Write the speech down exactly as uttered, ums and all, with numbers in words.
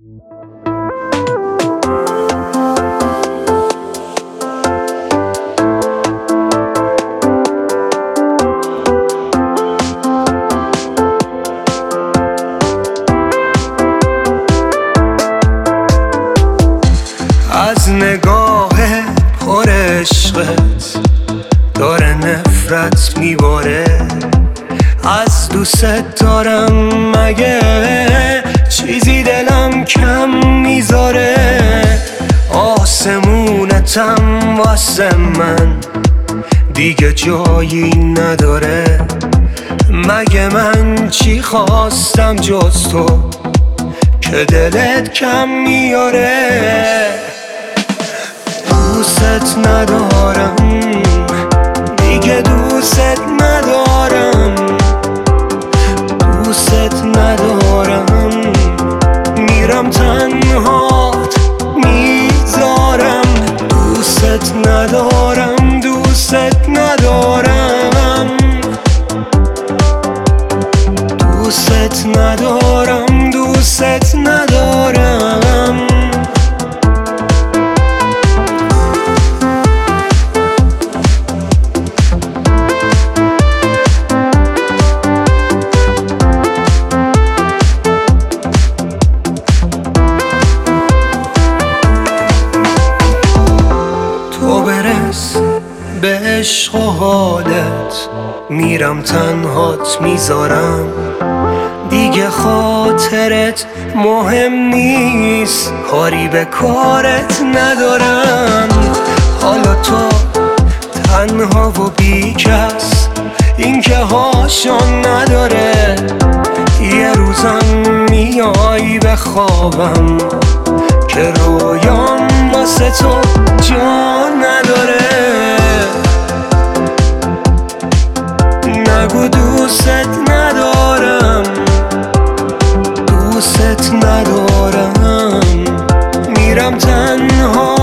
از نگاه پر عشقت داره نفرت میباره، از دوست دارم مگه چیزی دلم کم میذاره، آسمونتم واسه من دیگه جایی نداره، مگه من چی خواستم جز تو که دلت کم میاره. دوست ندارم دیگه، دوست ندارم، دوست ندارم، میرم تنهات میذارم، دوست ندارم، دوست ندارم، دوست ندارم، دوست ندارم. به عشق و حالت میرم تنهات میذارم، دیگه خاطرت مهم نیست، کاری به کارت ندارم، حالا تو تنها و بی کس این که هاشون نداره، یه روزم میای به خوابم که رویام واسه تو جا نداره، نگو دوست ندارم، دوست ندارم، میرم تنها